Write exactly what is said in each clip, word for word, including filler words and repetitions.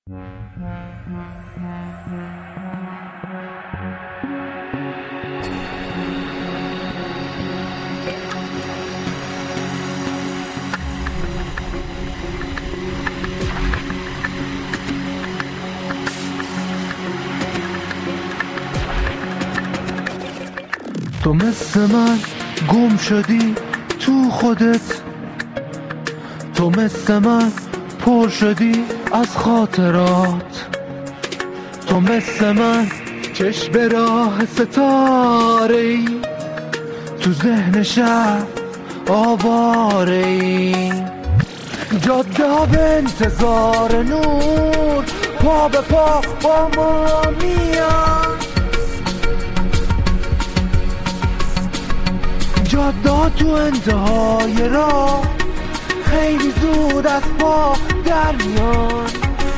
تو مثل من گم شدی تو خودت، تو مثل من پر شدی از خاطرات، تو مثل من چشم به راه ستاره ای، تو ذهن شب آواره ای. جاده به انتظار نور، پا به پا با ما میان، جاده تو انتهای راه خیلی زود از پا در میان.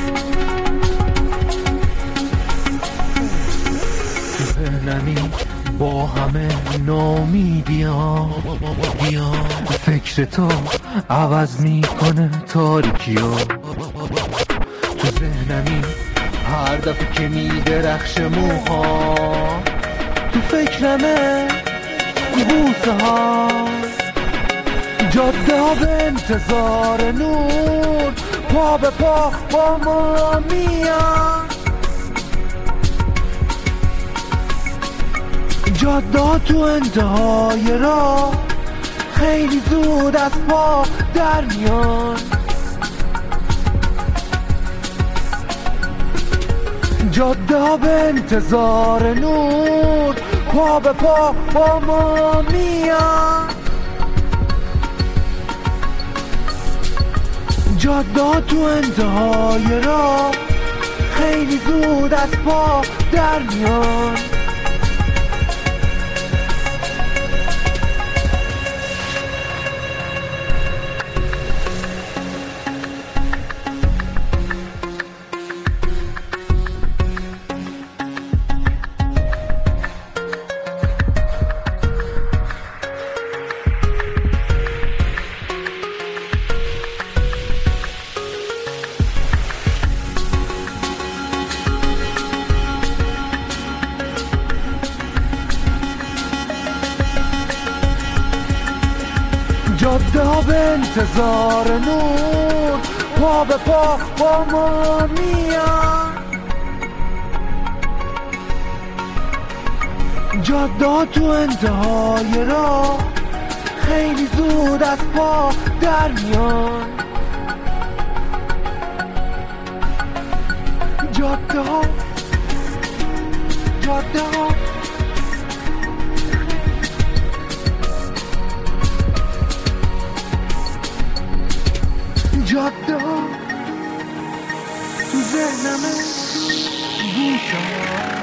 تو ذهنمی با همه نامیدیان، فکر تو عوض میکنه تاریکیو. تو ذهنمی هر دفعه که میدرخشه موها، تو فکرمه بوسه ها. جاده به انتظار نور، پا به پا با ما میان، جاده تو انتهای راه خیلی زود از پا در میان. جاده به انتظار نور، پا به پا با ما میان، جاده تو انتهای راه خیلی زود از پا در میان. جاده به انتظار نور، پا به پا با ما میان، جاده تو انتهای راه خیلی زود از پا در میان. جاده ها جاده ها جاده ها تو ذهنمه گوشم.